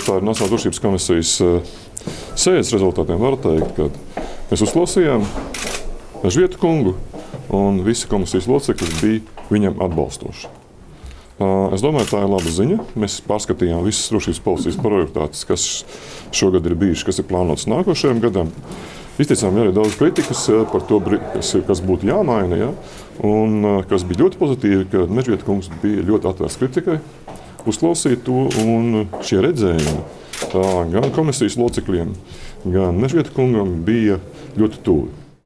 par Nacionālās drošības komisijas sēdes rezultātiem var teikt, ka mēs uzklausījām Mežvietu kungu, un visi komisijas locekļi bija viņam atbalstoši. Es domāju, tā ir laba ziņa. Mēs pārskatījām visas drošības policijas prioritātes, kas šogad ir bijušas, kas ir plānotas nākošajam gadam. Izteicām arī daudz kritikas par to, kas būtu jāmaina. Ja? Un kas bija ļoti pozitīvi, ka Mežvietu kungs bija ļoti atvērts kritikai, uzklausīja to, un šie redzējumi gan komisijas locekļiem, gan Mežvietu kungam bija ļoti tuvi.